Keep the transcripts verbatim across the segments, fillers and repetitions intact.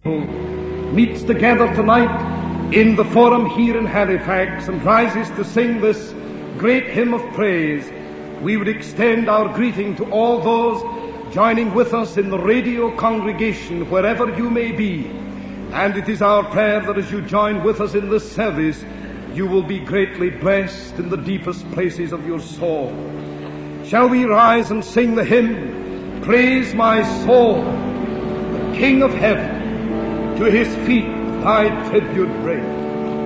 meets together tonight in the Forum here in Halifax and rises to sing this great hymn of praise, we would extend our greeting to all those joining with us in the radio congregation wherever you may be. And it is our prayer that as you join with us in this service, you will be greatly blessed in the deepest places of your soul. Shall we rise and sing the hymn, Praise My Soul, the King of Heaven, to his feet thy tribute bring.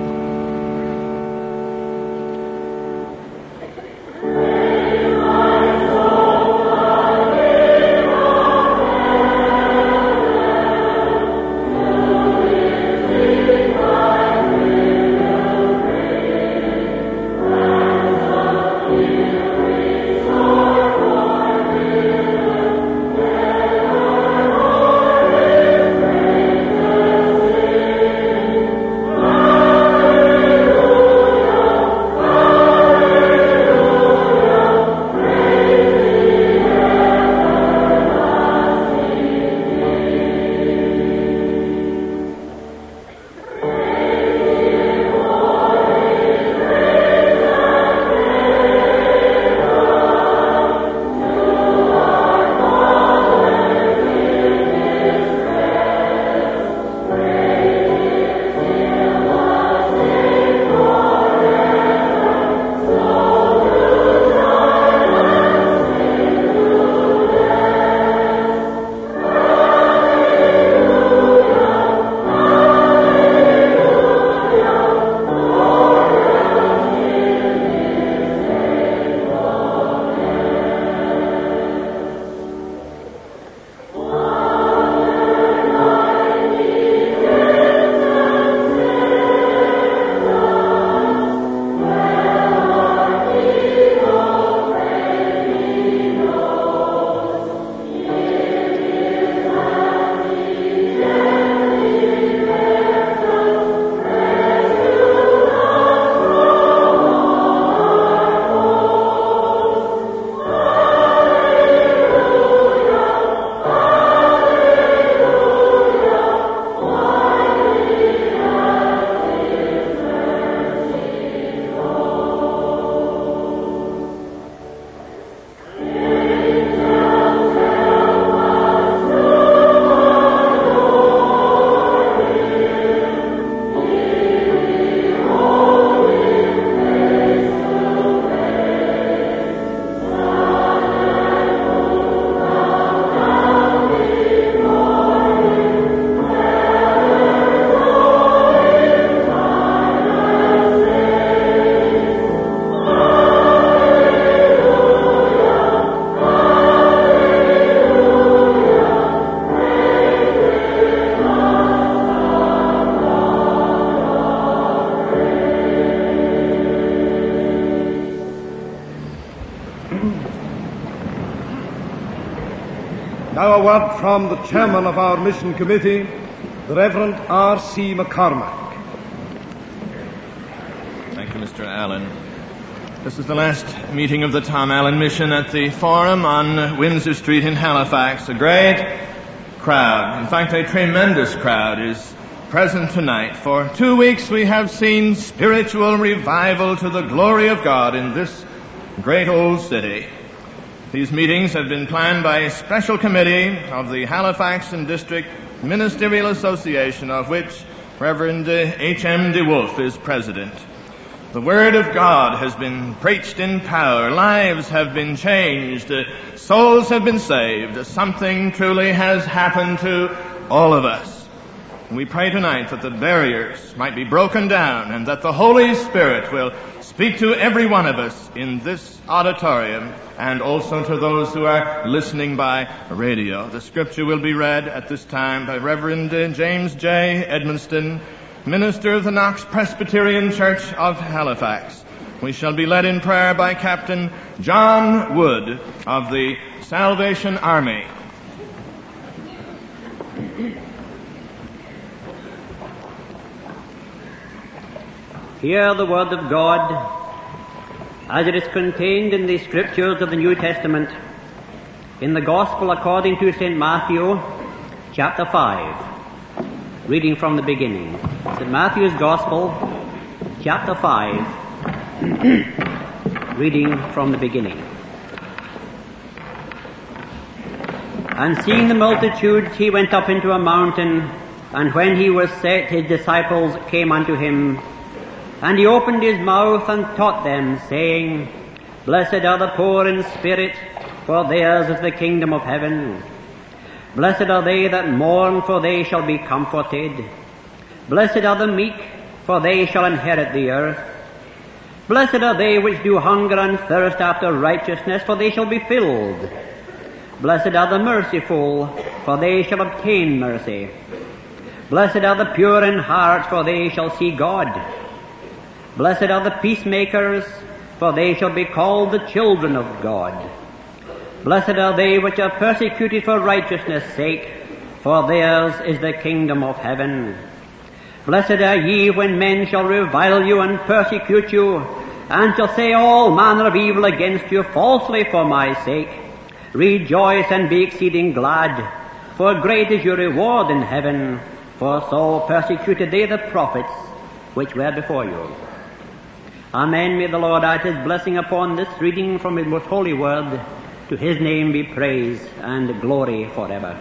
Now a word from the chairman of our mission committee, the Reverend R C McCormack. Thank you, Mister Allen. This is the last meeting of the Tom Allen Mission at the Forum on Windsor Street in Halifax. A great crowd, in fact a tremendous crowd, is present tonight. For two weeks we have seen spiritual revival to the glory of God in this great old city. These meetings have been planned by a special committee of the Halifax and District Ministerial Association, of which Reverend H M DeWolf is president. The Word of God has been preached in power. Lives have been changed. Souls have been saved. Something truly has happened to all of us. And we pray tonight that the barriers might be broken down and that the Holy Spirit will speak to every one of us in this auditorium and also to those who are listening by radio. The scripture will be read at this time by Reverend James J. Edmonston, minister of the Knox Presbyterian Church of Halifax. We shall be led in prayer by Captain John Wood of the Salvation Army. Hear the word of God as it is contained in the scriptures of the New Testament in the Gospel according to Saint Matthew, chapter five. reading from the beginning. Saint Matthew's Gospel, chapter five, reading from the beginning. And seeing the multitudes, he went up into a mountain, and when he was set, his disciples came unto him. And he opened his mouth and taught them, saying, Blessed are the poor in spirit, for theirs is the kingdom of heaven. Blessed are they that mourn, for they shall be comforted. Blessed are the meek, for they shall inherit the earth. Blessed are they which do hunger and thirst after righteousness, for they shall be filled. Blessed are the merciful, for they shall obtain mercy. Blessed are the pure in heart, for they shall see God. Blessed are the peacemakers, for they shall be called the children of God. Blessed are they which are persecuted for righteousness' sake, for theirs is the kingdom of heaven. Blessed are ye when men shall revile you and persecute you, and shall say all manner of evil against you falsely for my sake. Rejoice and be exceeding glad, for great is your reward in heaven, for so persecuted they the prophets which were before you. Amen. May the Lord add his blessing upon this reading from his most holy word. To his name be praise and glory forever.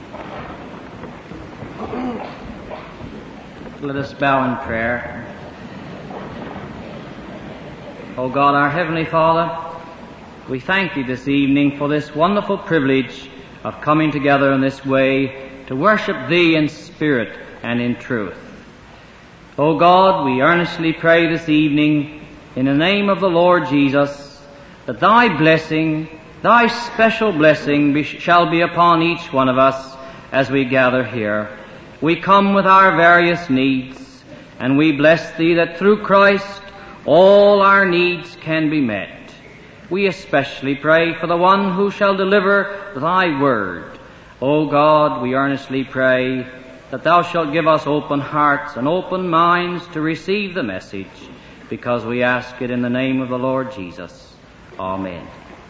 Let us bow in prayer. O God, our Heavenly Father, we thank Thee this evening for this wonderful privilege of coming together in this way to worship Thee in spirit and in truth. O God, we earnestly pray this evening in the name of the Lord Jesus that Thy blessing, Thy special blessing be, shall be upon each one of us as we gather here. We come with our various needs, and we bless Thee that through Christ all our needs can be met. We especially pray for the one who shall deliver Thy word. O God, we earnestly pray that Thou shalt give us open hearts and open minds to receive the message, because we ask it in the name of the Lord Jesus. Amen.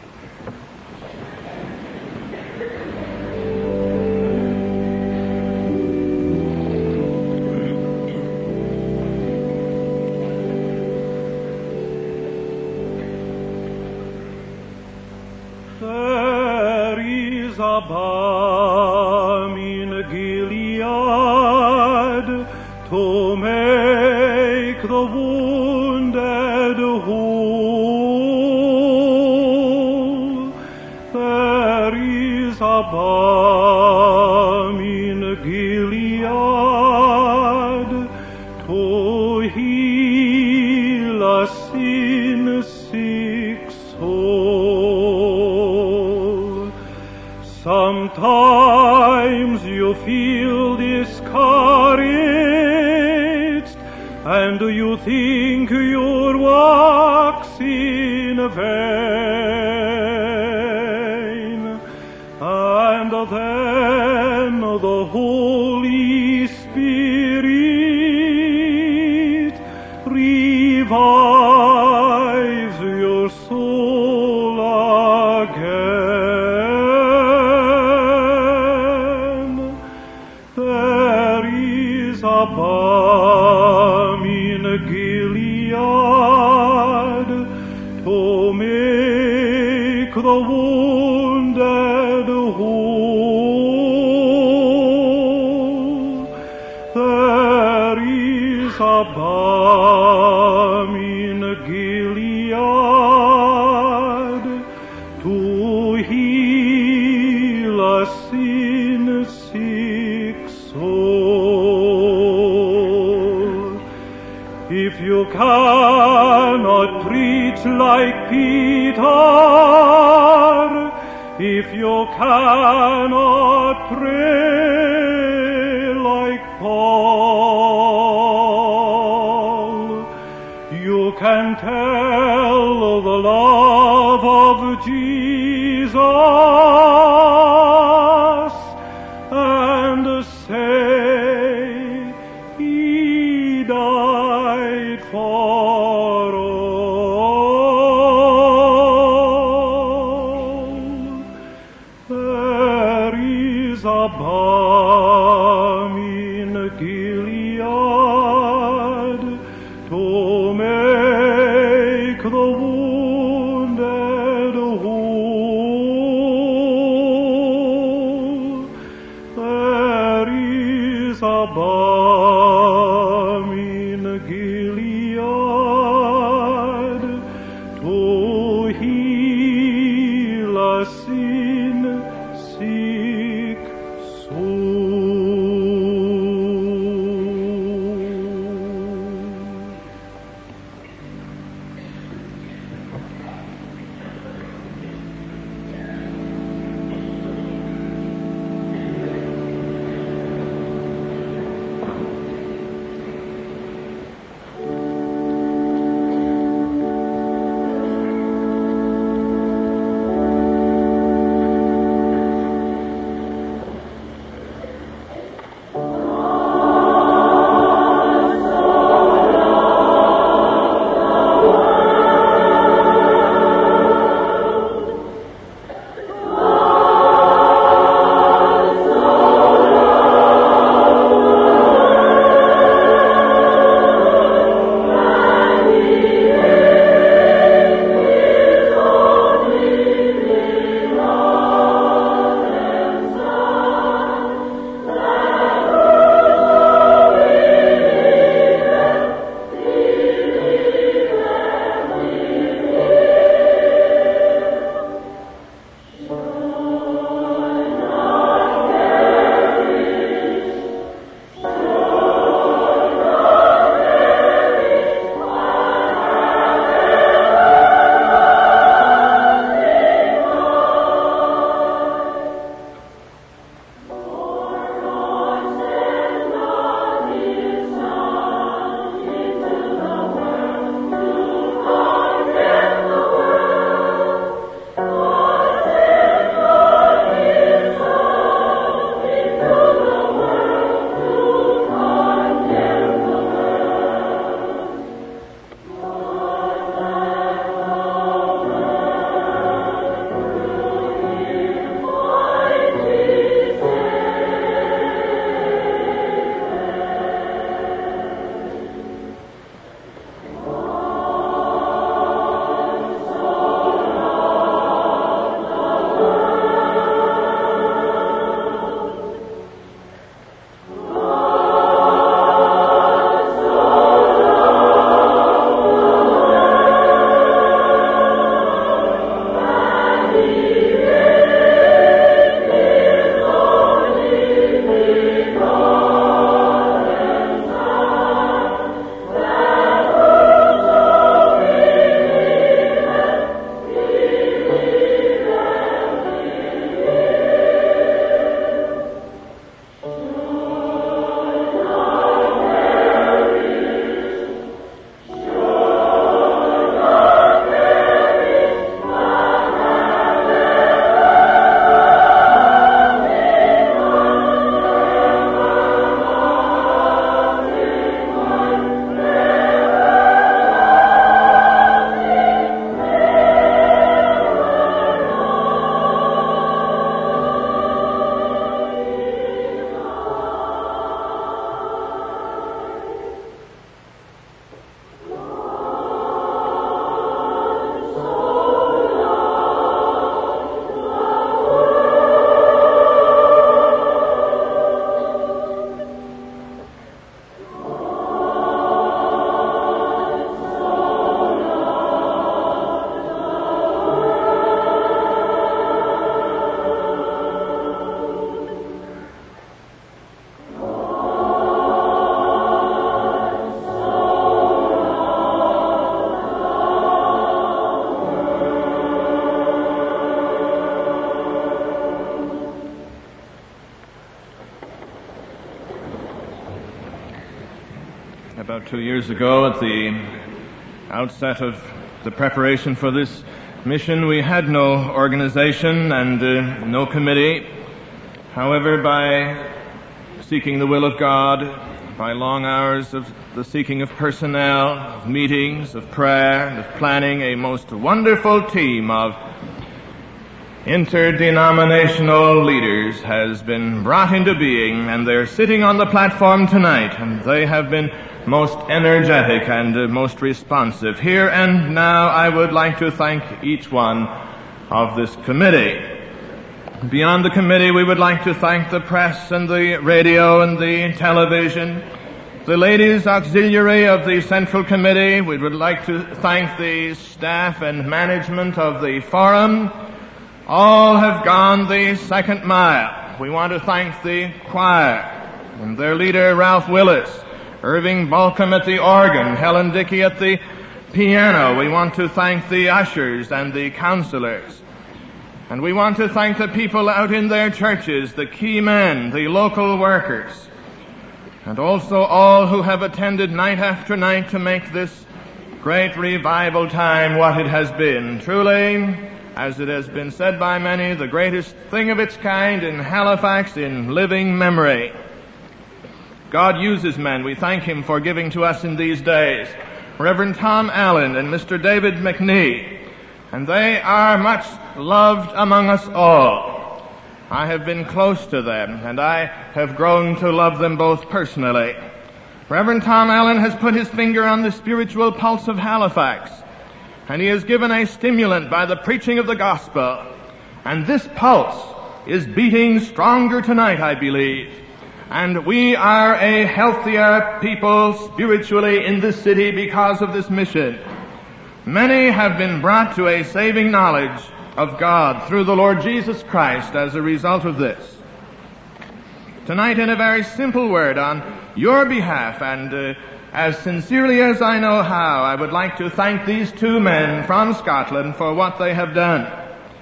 A balm in Gilead to make the wounded whole. There is a balm in Gilead to heal a sin-sick soul. Sometimes you feel discouraged, and you think your work's in vain, and then the Holy Spirit revives your soul again. There is a balm in Gilead to make the wounded whole. There is a balm in Gilead to heal a sin-sick soul. If you cannot preach like Peter, if you cannot pray like Paul, you can tell the love of Jesus and say He died for all. There is a balm in is a balm in Gilead to heal a sin-sick soul. About two years ago, at the outset of the preparation for this mission, we had no organization and uh, no committee. However, by seeking the will of God, by long hours of the seeking of personnel, of meetings, of prayer, and of planning, a most wonderful team of interdenominational leaders has been brought into being, and they're sitting on the platform tonight, and they have been most energetic and uh, most responsive. Here and now, I would like to thank each one of this committee. Beyond the committee, we would like to thank the press and the radio and the television, the ladies auxiliary of the Central Committee. We would like to thank the staff and management of the Forum. All have gone the second mile. We want to thank the choir and their leader, Ralph Willis, Irving Balcom at the organ, Helen Dickey at the piano. We want to thank the ushers and the counselors. And we want to thank the people out in their churches, the key men, the local workers, and also all who have attended night after night to make this great revival time what it has been. Truly, as it has been said by many, the greatest thing of its kind in Halifax in living memory. God uses men. We thank Him for giving to us in these days Reverend Tom Allen and Mister David McNee, and they are much loved among us all. I have been close to them, and I have grown to love them both personally. Reverend Tom Allen has put his finger on the spiritual pulse of Halifax, and he has given a stimulant by the preaching of the gospel. And this pulse is beating stronger tonight, I believe. And we are a healthier people spiritually in this city because of this mission. Many have been brought to a saving knowledge of God through the Lord Jesus Christ as a result of this. Tonight, in a very simple word on your behalf, and uh, as sincerely as I know how, I would like to thank these two men from Scotland for what they have done.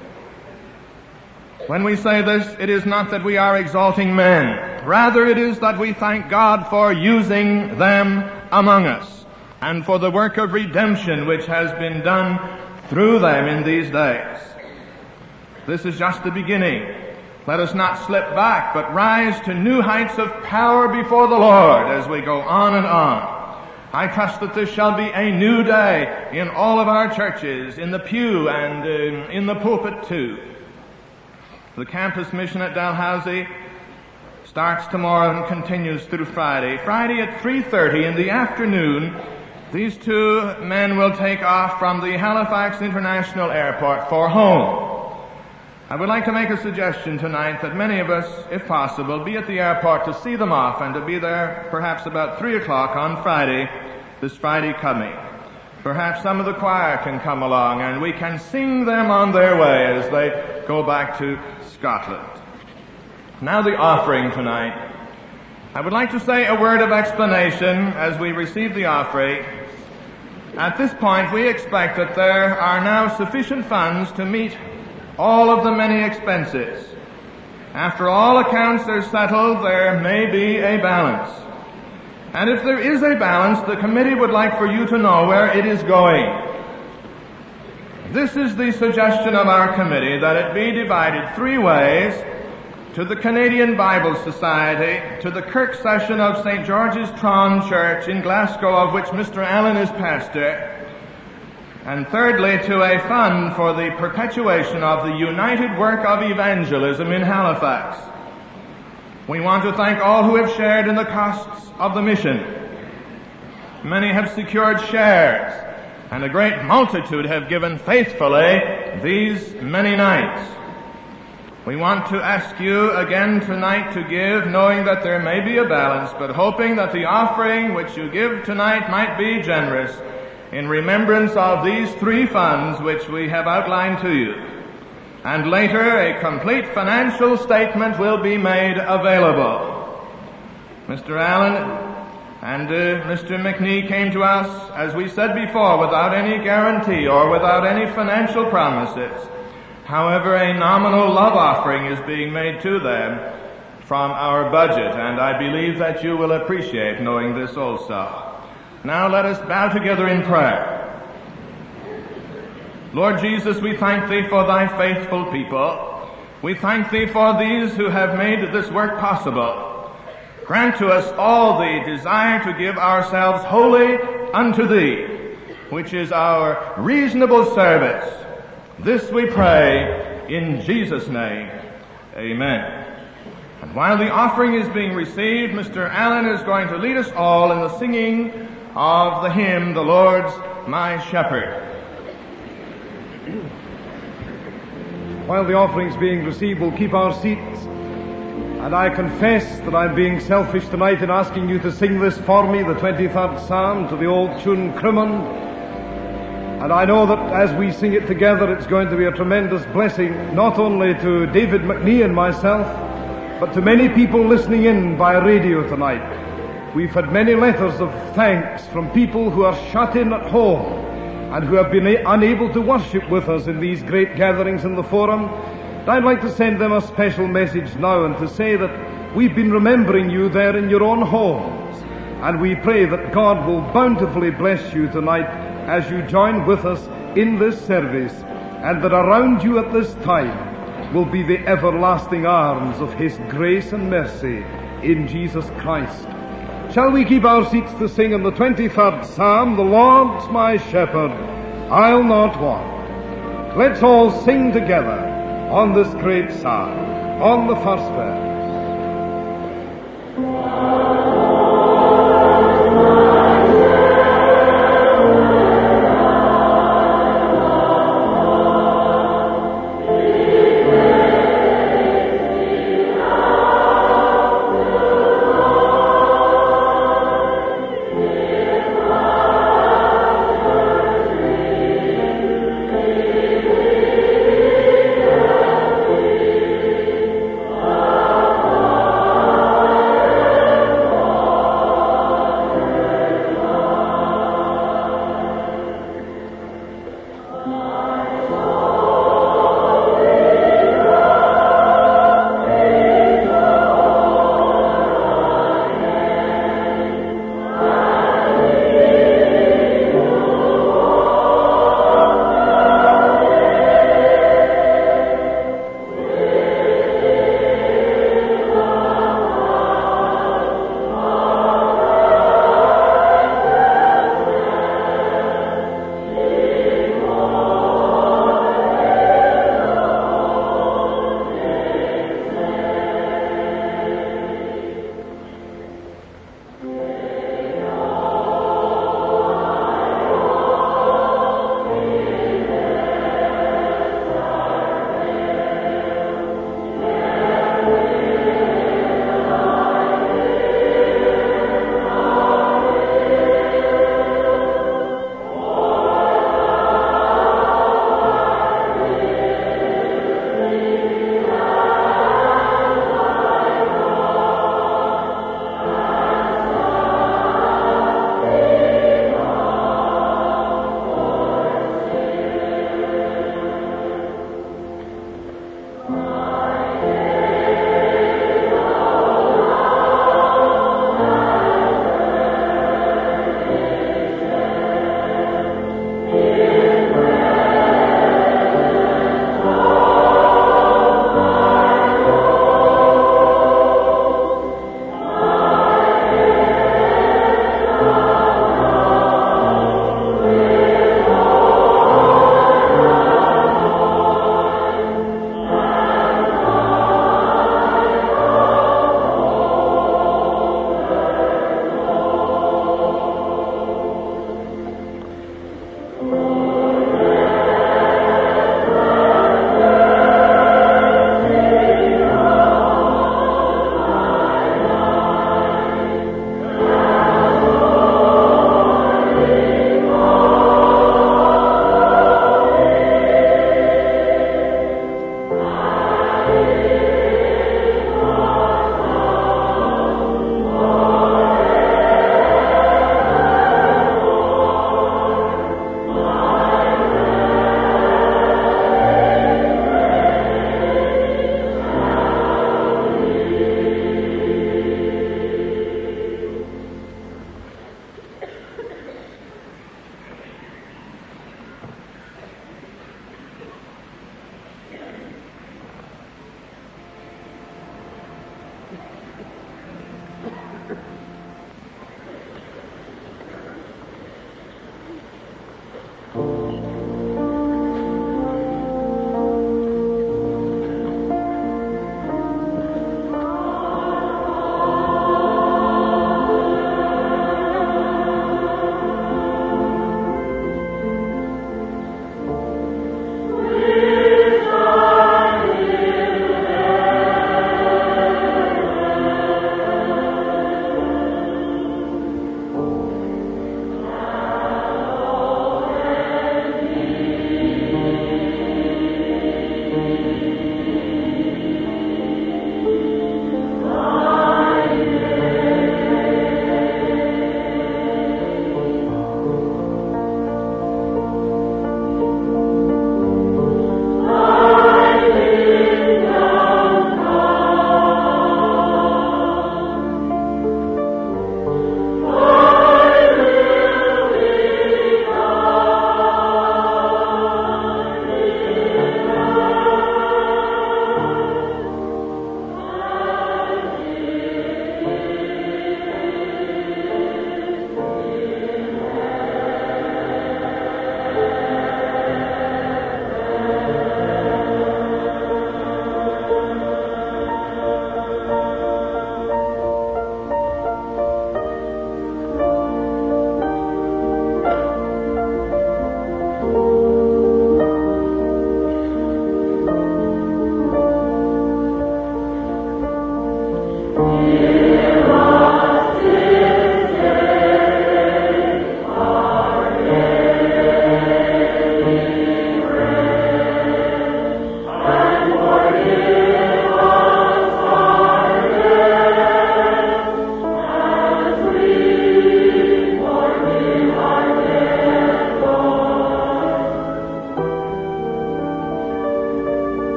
When we say this, it is not that we are exalting men. Rather, it is that we thank God for using them among us, and for the work of redemption which has been done through them in these days. This is just the beginning. Let us not slip back, but rise to new heights of power before the Lord as we go on and on. I trust that this shall be a new day in all of our churches, in the pew and uh, in the pulpit too. The campus mission at Dalhousie starts tomorrow and continues through Friday. Friday at three thirty in the afternoon, these two men will take off from the Halifax International Airport for home. I would like to make a suggestion tonight that many of us, if possible, be at the airport to see them off and to be there perhaps about three o'clock on Friday, this Friday coming. Perhaps some of the choir can come along and we can sing them on their way as they go back to Scotland. Now the offering tonight. I would like to say a word of explanation as we receive the offering. At this point, we expect that there are now sufficient funds to meet all of the many expenses. After all accounts are settled, there may be a balance. And if there is a balance, the committee would like for you to know where it is going. This is the suggestion of our committee, that it be divided three ways: to the Canadian Bible Society, to the Kirk Session of Saint George's Tron Church in Glasgow, of which Mister Allen is pastor, and thirdly, to a fund for the perpetuation of the united work of evangelism in Halifax. We want to thank all who have shared in the costs of the mission. Many have secured shares, and a great multitude have given faithfully these many nights. We want to ask you again tonight to give, knowing that there may be a balance, but hoping that the offering which you give tonight might be generous in remembrance of these three funds which we have outlined to you. And later, a complete financial statement will be made available. Mister Allen and uh, Mister McNee came to us, as we said before, without any guarantee or without any financial promises. However, a nominal love offering is being made to them from our budget, and I believe that you will appreciate knowing this also. Now let us bow together in prayer. Lord Jesus, we thank Thee for Thy faithful people. We thank Thee for these who have made this work possible. Grant to us all the desire to give ourselves wholly unto Thee, which is our reasonable service. This we pray in Jesus' name. Amen. And while the offering is being received, Mister Allen is going to lead us all in the singing of the hymn, "The Lord's My Shepherd." while the offering's being received, we'll keep our seats. And I confess that I'm being selfish tonight in asking you to sing this for me, the twenty-third Psalm, to the old tune Crimond. And I know that as we sing it together, it's going to be a tremendous blessing, not only to David McNee and myself, but to many people listening in by radio tonight. We've had many letters of thanks from people who are shut in at home and who have been a- unable to worship with us in these great gatherings in the Forum. And I'd like to send them a special message now and to say that we've been remembering you there in your own homes. And we pray that God will bountifully bless you tonight as you join with us in this service, and that around you at this time will be the everlasting arms of His grace and mercy in Jesus Christ. Shall we keep our seats to sing in the twenty-third Psalm, "The Lord's my shepherd, I'll not want"? Let's all sing together on this great psalm, on the first verse.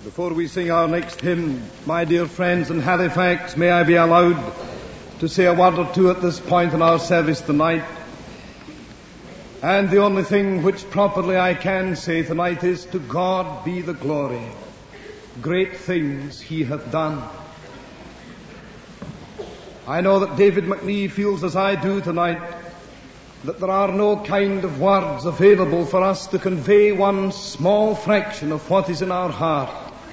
Before we sing our next hymn, my dear friends in Halifax, may I be allowed to say a word or two at this point in our service tonight. And the only thing which properly I can say tonight is, to God be the glory. Great things he hath done. I know that David McNee feels as I do tonight, that there are no kind of words available for us to convey one small fraction of what is in our heart.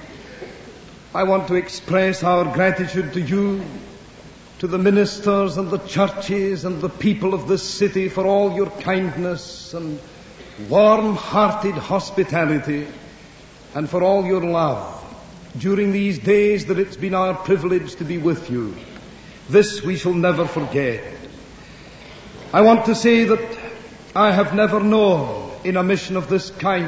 I want to express our gratitude to you, to the ministers and the churches and the people of this city for all your kindness and warm-hearted hospitality, and for all your love during these days that it's been our privilege to be with you. This we shall never forget. I want to say that I have never known in a mission of this kind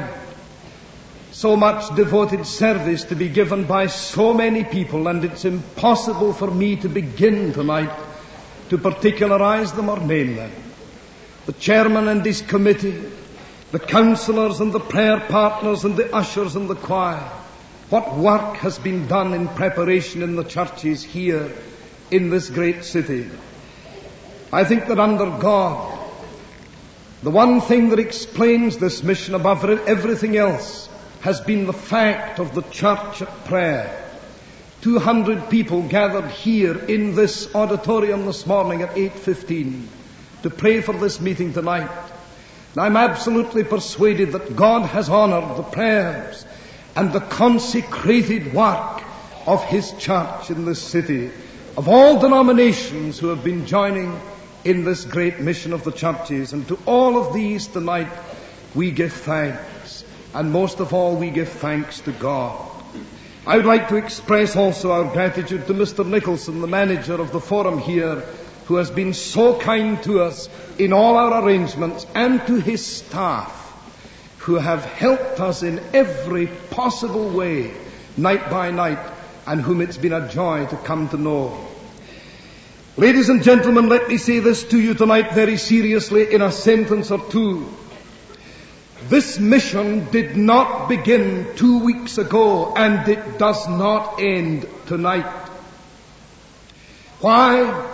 so much devoted service to be given by so many people, and it's impossible for me to begin tonight to particularize them or name them. The chairman and his committee, the councillors and the prayer partners and the ushers and the choir. What work has been done in preparation in the churches here in this great city. I think that under God, the one thing that explains this mission above everything else has been the fact of the church at prayer. two hundred people gathered here in this auditorium this morning at eight fifteen to pray for this meeting tonight. And I'm absolutely persuaded that God has honored the prayers and the consecrated work of his church in this city, of all denominations who have been joining in this great mission of the churches. And to all of these tonight we give thanks. And most of all, we give thanks to God. I would like to express also our gratitude to Mister Nicholson, the manager of the forum here, who has been so kind to us in all our arrangements, and to his staff, who have helped us in every possible way, night by night, and whom it's been a joy to come to know. Ladies and gentlemen, let me say this to you tonight very seriously in a sentence or two. This mission did not begin two weeks ago, and it does not end tonight. Why?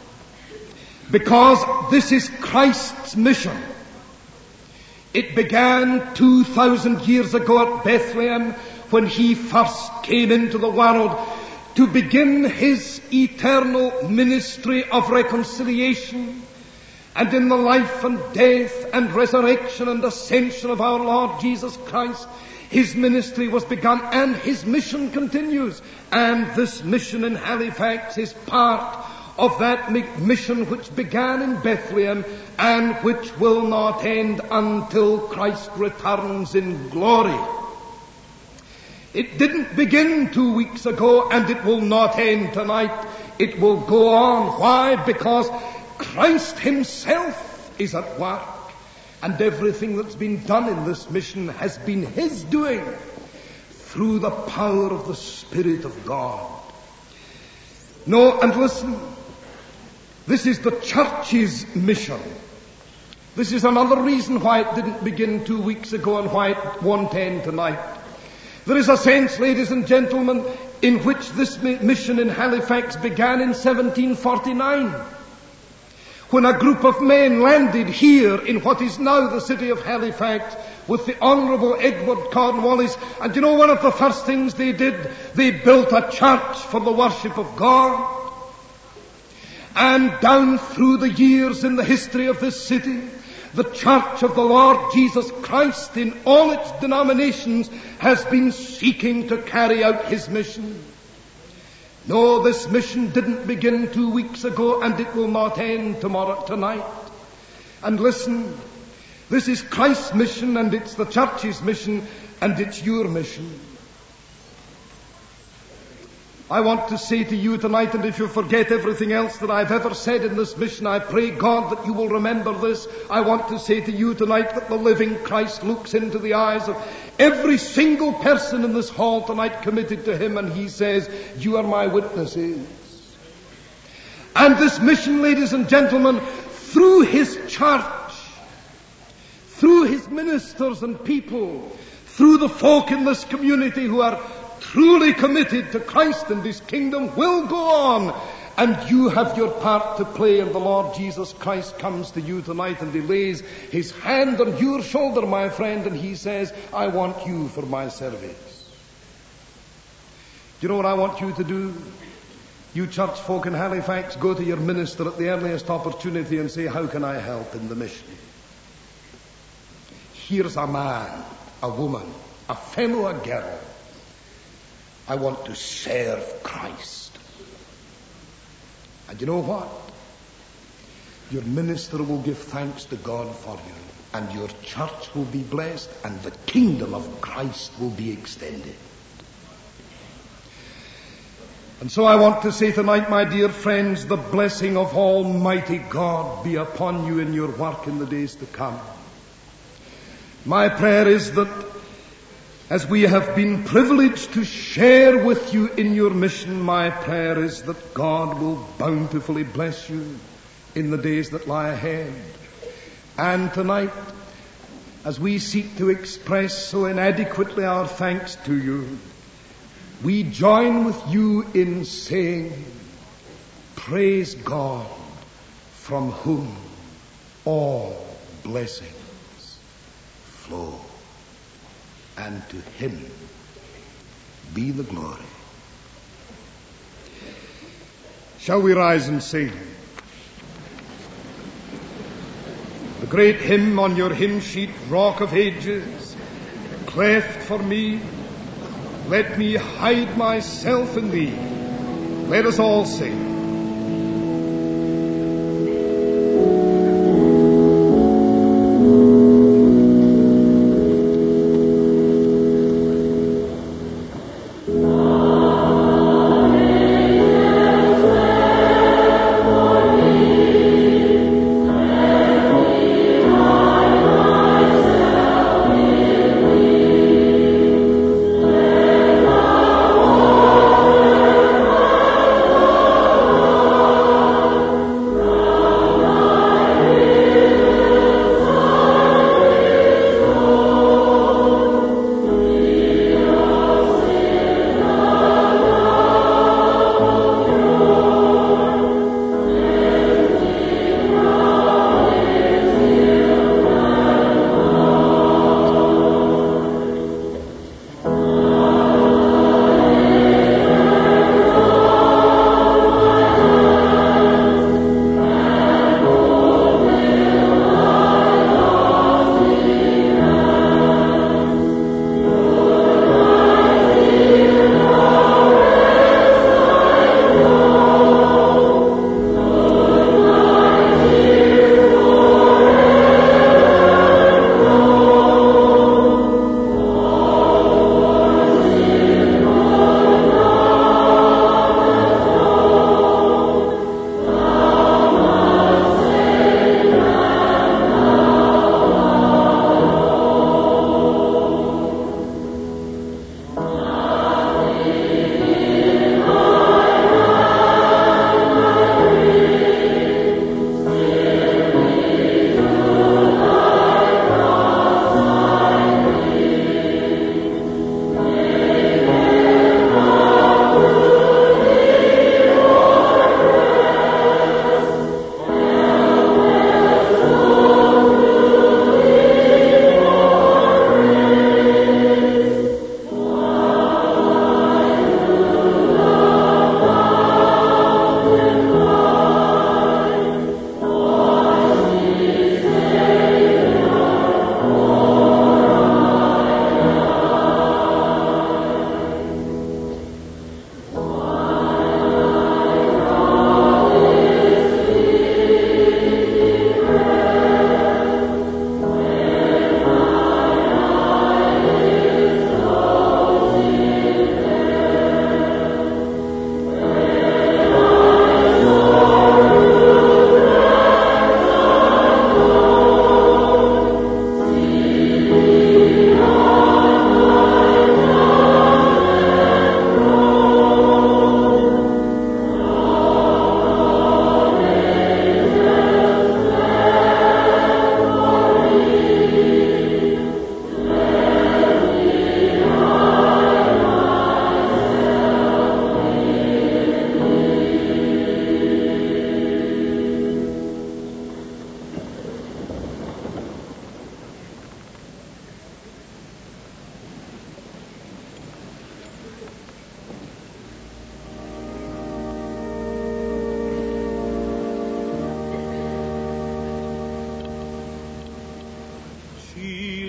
Because this is Christ's mission. It began two thousand years ago at Bethlehem, when he first came into the world to begin his eternal ministry of reconciliation. And in the life and death and resurrection and ascension of our Lord Jesus Christ, his ministry was begun, and his mission continues. And this mission in Halifax is part of that mission which began in Bethlehem and which will not end until Christ returns in glory. It didn't begin two weeks ago, and it will not end tonight. It will go on. Why? Because Christ himself is at work, and everything that's been done in this mission has been his doing through the power of the Spirit of God. No, and listen, this is the church's mission. This is another reason why it didn't begin two weeks ago and why it won't end tonight. There is a sense, ladies and gentlemen, in which this mission in Halifax began in seventeen forty-nine. When a group of men landed here in what is now the city of Halifax with the Honourable Edward Cornwallis, and you know one of the first things they did? They built a church for the worship of God. And down through the years in the history of this city, the Church of the Lord Jesus Christ in all its denominations has been seeking to carry out his mission. No, this mission didn't begin two weeks ago, and it will not end tomorrow, tonight. And listen, this is Christ's mission, and it's the church's mission, and it's your mission. I want to say to you tonight, and if you forget everything else that I've ever said in this mission, I pray God that you will remember this. I want to say to you tonight that the living Christ looks into the eyes of every single person in this hall tonight committed to him, and he says, you are my witnesses. And this mission, ladies and gentlemen, through his church, through his ministers and people, through the folk in this community who are truly committed to Christ and His kingdom will go on. And you have your part to play, and the Lord Jesus Christ comes to you tonight and He lays His hand on your shoulder, my friend, and He says, I want you for my service. Do you know what I want you to do? You church folk in Halifax, go to your minister at the earliest opportunity and say, how can I help in the mission? Here's a man, a woman, a fellow, a girl. I want to serve Christ. And you know what? Your minister will give thanks to God for you, and your church will be blessed, and the kingdom of Christ will be extended. And so I want to say tonight, my dear friends, the blessing of Almighty God be upon you in your work in the days to come. My prayer is that as we have been privileged to share with you in your mission, my prayer is that God will bountifully bless you in the days that lie ahead. And tonight, as we seek to express so inadequately our thanks to you, we join with you in saying, praise God, from whom all blessings flow. And to Him be the glory. Shall we rise and sing? The great hymn on your hymn sheet, Rock of Ages, cleft for me, let me hide myself in Thee. Let us all sing. Oh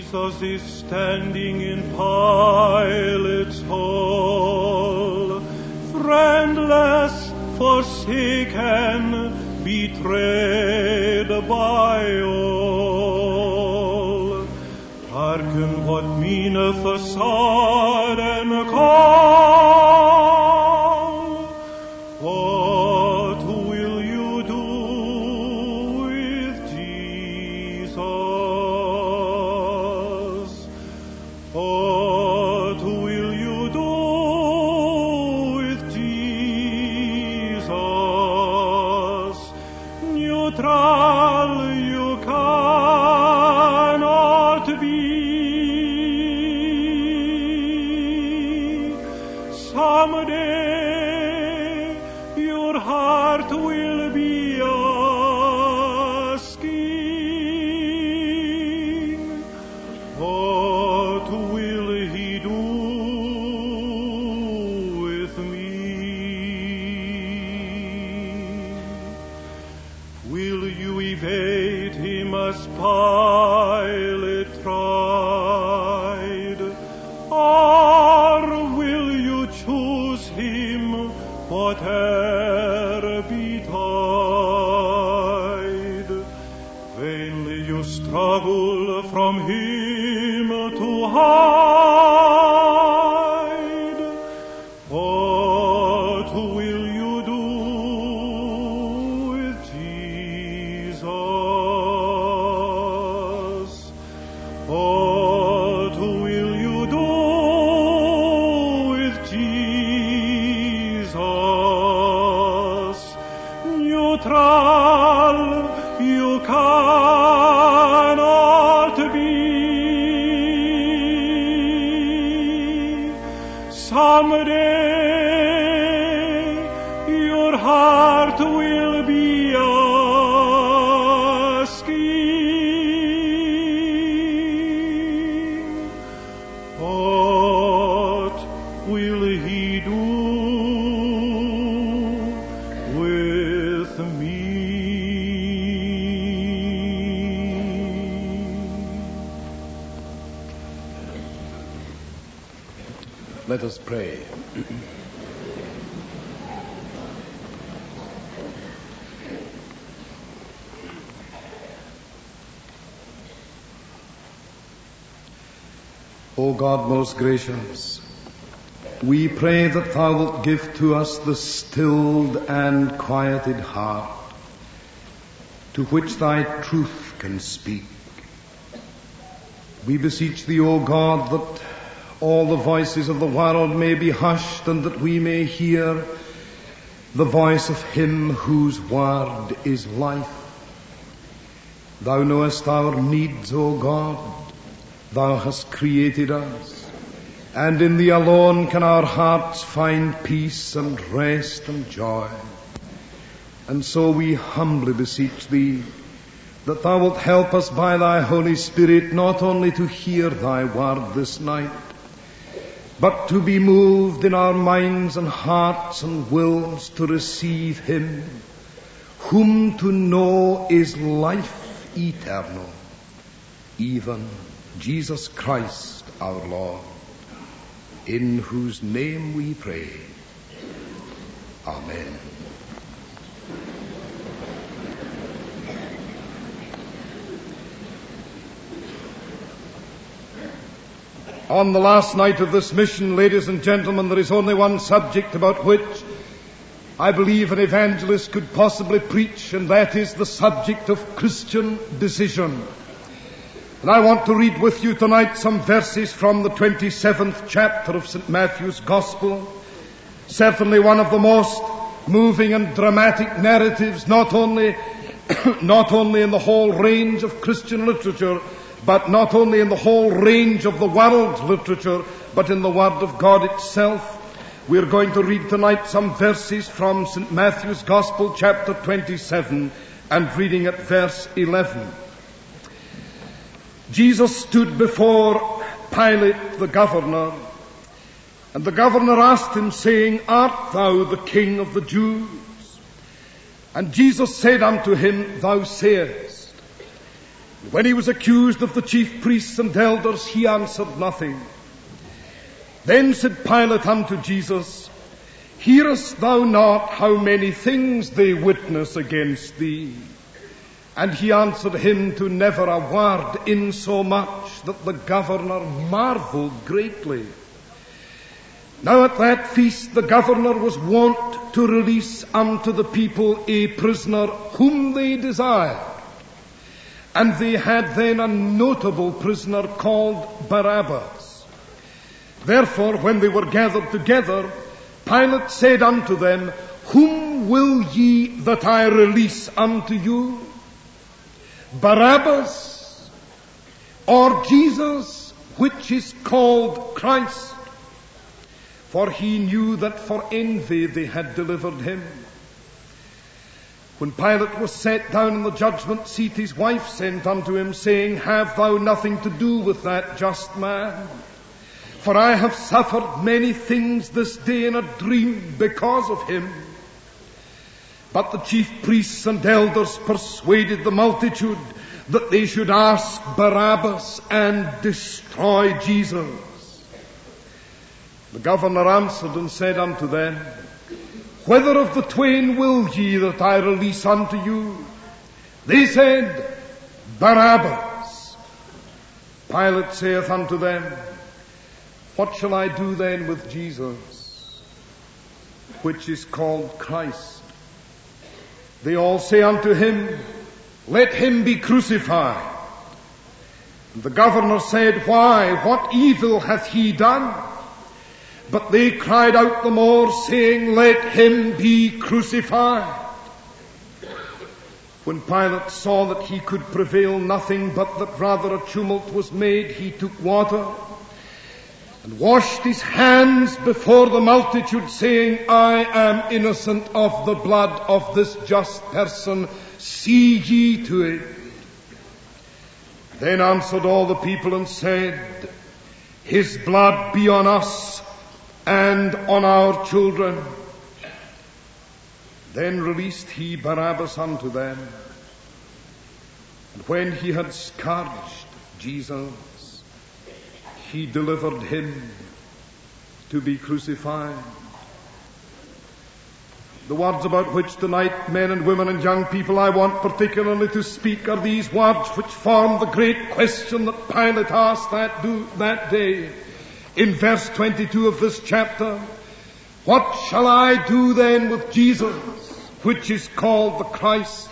Jesus is standing in Pilate's hall, friendless, forsaken, betrayed by all. Hearken what meaneth the sudden call. What will you do with Jesus? What will you do with Jesus? Neutral you cannot be. Someday your heart will be asking, what will he do with me? Will you evade him as Pilate tried, or will you choose him whate'er betide? Vainly you struggle from him to hide. What will you do with Jesus? What will you do with Jesus? Neutral you cannot be. Someday your heart will be asking, what will he do with me? Let us pray. O God most gracious, we pray that Thou wilt give to us the stilled and quieted heart to which Thy truth can speak. We beseech Thee, O God, that all the voices of the world may be hushed, and that we may hear the voice of Him whose word is life. Thou knowest our needs, O God. Thou hast created us, and in Thee alone can our hearts find peace and rest and joy. And so we humbly beseech Thee that Thou wilt help us by Thy Holy Spirit not only to hear Thy word this night, but to be moved in our minds and hearts and wills to receive Him, whom to know is life eternal, even Jesus Christ our Lord, in whose name we pray. Amen. On the last night of this mission, ladies and gentlemen, there is only one subject about which I believe an evangelist could possibly preach, and that is the subject of Christian decision. And I want to read with you tonight some verses from the twenty-seventh chapter of Saint Matthew's Gospel. Certainly one of the most moving and dramatic narratives, not only, not only in the whole range of Christian literature, but not only in the whole range of the world literature, but in the Word of God itself. We are going to read tonight some verses from Saint Matthew's Gospel, chapter twenty-seven, and reading at verse eleven. Jesus stood before Pilate the governor, and the governor asked him, saying, Art thou the King of the Jews? And Jesus said unto him, Thou sayest. When he was accused of the chief priests and elders, he answered nothing. Then said Pilate unto Jesus, Hearest thou not how many things they witness against thee? And he answered him to never a word, insomuch that the governor marveled greatly. Now at that feast the governor was wont to release unto the people a prisoner whom they desired. And they had then a notable prisoner called Barabbas. Therefore, when they were gathered together, Pilate said unto them, Whom will ye that I release unto you? Barabbas, or Jesus, which is called Christ? For he knew that for envy they had delivered him. When Pilate was set down in the judgment seat, his wife sent unto him, saying, Have thou nothing to do with that just man? For I have suffered many things this day in a dream because of him. But the chief priests and elders persuaded the multitude that they should ask Barabbas and destroy Jesus. The governor answered and said unto them, Whether of the twain will ye that I release unto you? They said, Barabbas. Pilate saith unto them, What shall I do then with Jesus, which is called Christ? They all say unto him, Let him be crucified. And the governor said, Why, what evil hath he done? But they cried out the more, saying, Let him be crucified. When Pilate saw that he could prevail nothing, but that rather a tumult was made, he took water and washed his hands before the multitude, saying, I am innocent of the blood of this just person. See ye to it. Then answered all the people and said, His blood be on us and on our children. Then released he Barabbas unto them. And when he had scourged Jesus, he delivered him to be crucified. The words about which tonight, men and women and young people, I want particularly to speak are these words which form the great question that Pilate asked that, do, that day. In verse twenty-two of this chapter, What shall I do then with Jesus, which is called the Christ?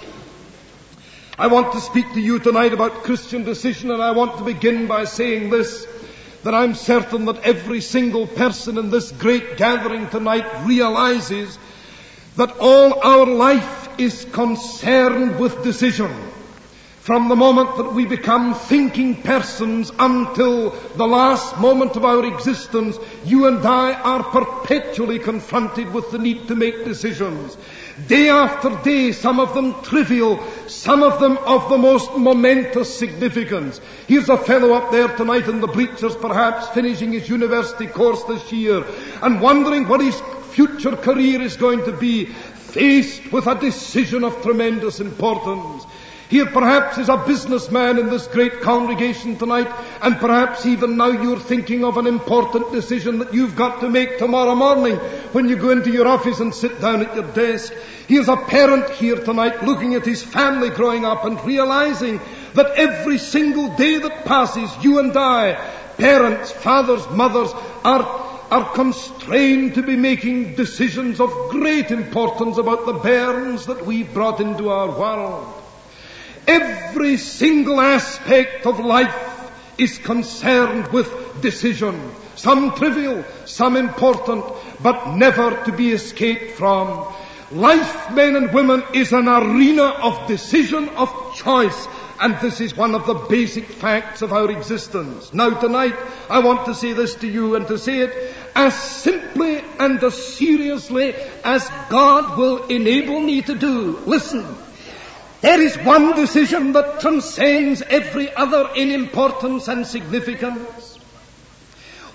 I want to speak to you tonight about Christian decision, and I want to begin by saying this, that I'm certain that every single person in this great gathering tonight realizes that all our life is concerned with decision. From the moment that we become thinking persons until the last moment of our existence, you and I are perpetually confronted with the need to make decisions. Day after day, some of them trivial, some of them of the most momentous significance. Here's a fellow up there tonight in the bleachers, perhaps finishing his university course this year, and wondering what his future career is going to be, faced with a decision of tremendous importance. Here perhaps is a businessman in this great congregation tonight, and perhaps even now you're thinking of an important decision that you've got to make tomorrow morning when you go into your office and sit down at your desk. Here's a parent here tonight looking at his family growing up and realizing that every single day that passes, you and I, parents, fathers, mothers, are, are constrained to be making decisions of great importance about the bairns that we've brought into our world. Every single aspect of life is concerned with decision. Some trivial, some important, but never to be escaped from. Life, men and women, is an arena of decision, of choice. And this is one of the basic facts of our existence. Now tonight, I want to say this to you, and to say it as simply and as seriously as God will enable me to do. Listen. There is one decision that transcends every other in importance and significance.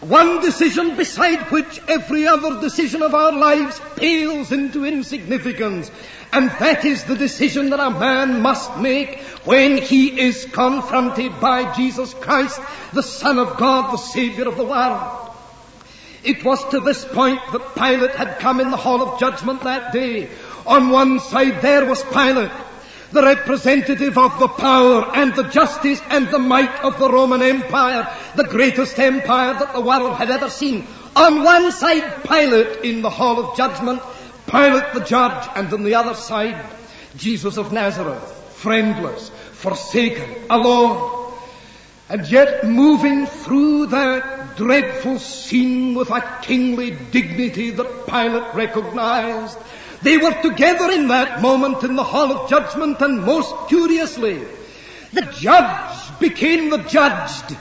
One decision beside which every other decision of our lives pales into insignificance. And that is the decision that a man must make when he is confronted by Jesus Christ, the Son of God, the Savior of the world. It was to this point that Pilate had come in the hall of judgment that day. On one side there was Pilate, the representative of the power and the justice and the might of the Roman Empire, the greatest empire that the world had ever seen. On one side, Pilate in the hall of judgment, Pilate the judge, and on the other side, Jesus of Nazareth, friendless, forsaken, alone. And yet moving through that dreadful scene with a kingly dignity that Pilate recognized, they were together in that moment in the hall of judgment, and most curiously, the judge became the judged.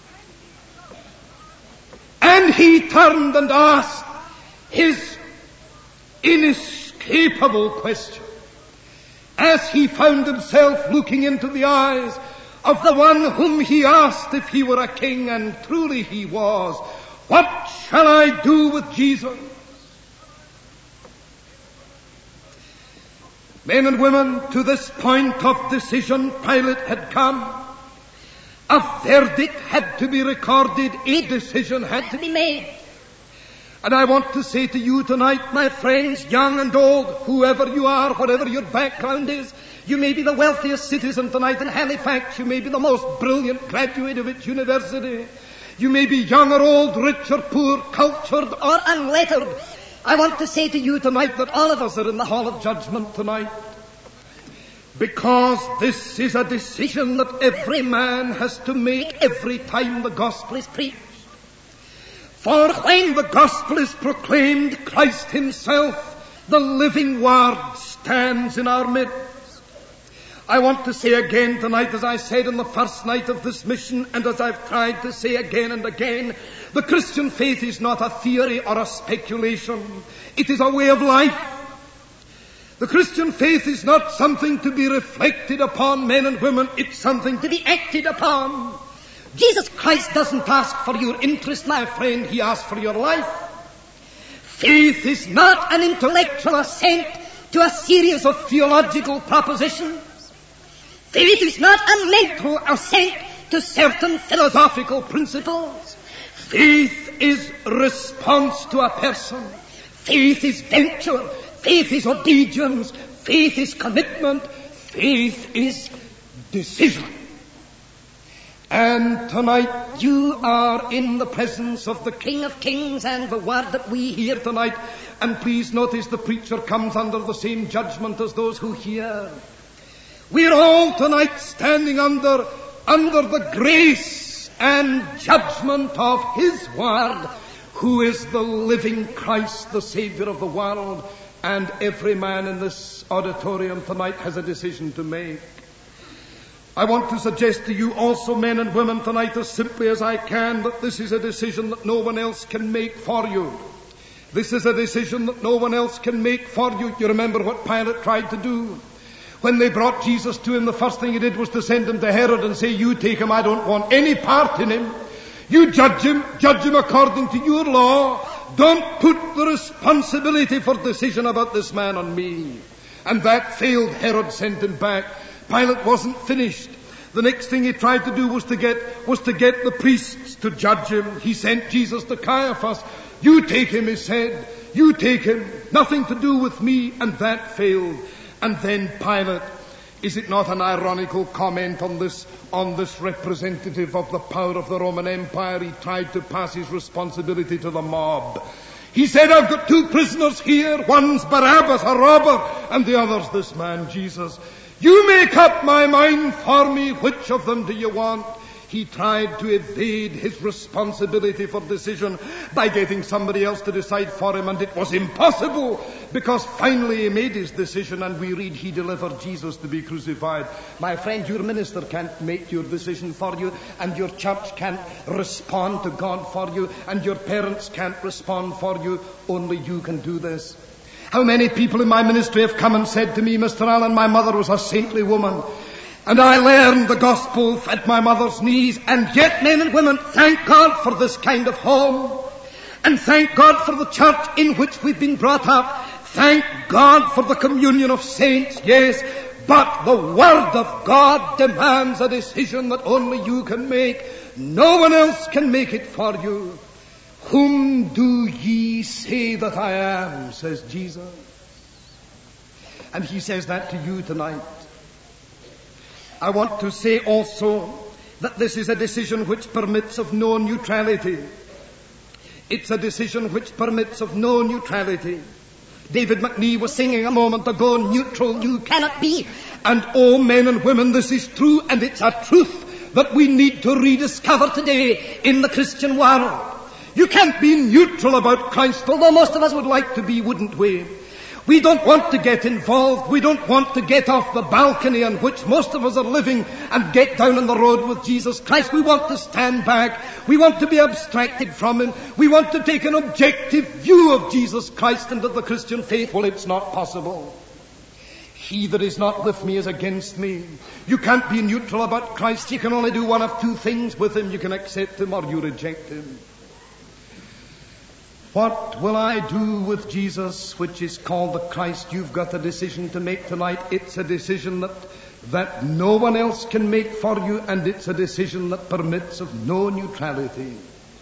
And he turned and asked his inescapable question, as he found himself looking into the eyes of the one whom he asked if he were a king, and truly he was. What shall I do with Jesus? Men and women, to this point of decision Pilate had come. A verdict had to be recorded, a decision had to be made. And I want to say to you tonight, my friends, young and old, whoever you are, whatever your background is, you may be the wealthiest citizen tonight in Halifax, you may be the most brilliant graduate of its university, you may be young or old, rich or poor, cultured or unlettered. I want to say to you tonight that all of us are in the hall of judgment tonight, because this is a decision that every man has to make every time the gospel is preached. For when the gospel is proclaimed, Christ himself, the living word, stands in our midst. I want to say again tonight, as I said on the first night of this mission, and as I've tried to say again and again, the Christian faith is not a theory or a speculation. It is a way of life. The Christian faith is not something to be reflected upon, men and women. It's something to be acted upon. Jesus Christ doesn't ask for your interest, my friend. He asks for your life. Faith is not an intellectual assent to a series of theological propositions. Faith is not a mental assent to certain philosophical principles. Faith is response to a person. Faith is venture. Faith is obedience. Faith is commitment. Faith is decision. And tonight you are in the presence of the King of Kings and the word that we hear tonight. And please notice the preacher comes under the same judgment as those who hear. We're all tonight standing under, under the grace and judgment of his word, who is the living Christ, the Savior of the world. And every man in this auditorium tonight has a decision to make. I want to suggest to you also, men and women, tonight as simply as I can, that this is a decision that no one else can make for you. This is a decision that no one else can make for you. You remember what Pilate tried to do? When they brought Jesus to him, the first thing he did was to send him to Herod and say, you take him, I don't want any part in him. You judge him, judge him according to your law. Don't put the responsibility for decision about this man on me. And that failed. Herod sent him back. Pilate wasn't finished. The next thing he tried to do was to get, was to get the priests to judge him. He sent Jesus to Caiaphas. You take him, he said. You take him. Nothing to do with me. And that failed. And then Pilate, is it not an ironical comment on this, on this representative of the power of the Roman Empire? He tried to pass his responsibility to the mob. He said, I've got two prisoners here. One's Barabbas, a robber, and the other's this man, Jesus. You make up my mind for me. Which of them do you want? He tried to evade his responsibility for decision by getting somebody else to decide for him, and it was impossible, because finally he made his decision, and we read he delivered Jesus to be crucified. My friend, your minister can't make your decision for you, and your church can't respond to God for you, and your parents can't respond for you. Only you can do this. How many people in my ministry have come and said to me, Mister Allen, my mother was a saintly woman, And I learned the gospel at my mother's knees. And yet, men and women, thank God for this kind of home. And thank God for the church in which we've been brought up. Thank God for the communion of saints, yes. But the Word of God demands a decision that only you can make. No one else can make it for you. Whom do ye say that I am, says Jesus. And he says that to you tonight. I want to say also that this is a decision which permits of no neutrality. It's a decision which permits of no neutrality. David McNee was singing a moment ago, neutral you cannot be. And oh, men and women, this is true, and it's a truth that we need to rediscover today in the Christian world. You can't be neutral about Christ, although most of us would like to be, wouldn't we? We don't want to get involved. We don't want to get off the balcony on which most of us are living and get down on the road with Jesus Christ. We want to stand back. We want to be abstracted from Him. We want to take an objective view of Jesus Christ and of the Christian faith. Well, it's not possible. He that is not with me is against me. You can't be neutral about Christ. You can only do one of two things with Him. You can accept Him or you reject Him. What will I do with Jesus, which is called the Christ? You've got a decision to make tonight. It's a decision that, that no one else can make for you, and it's a decision that permits of no neutrality.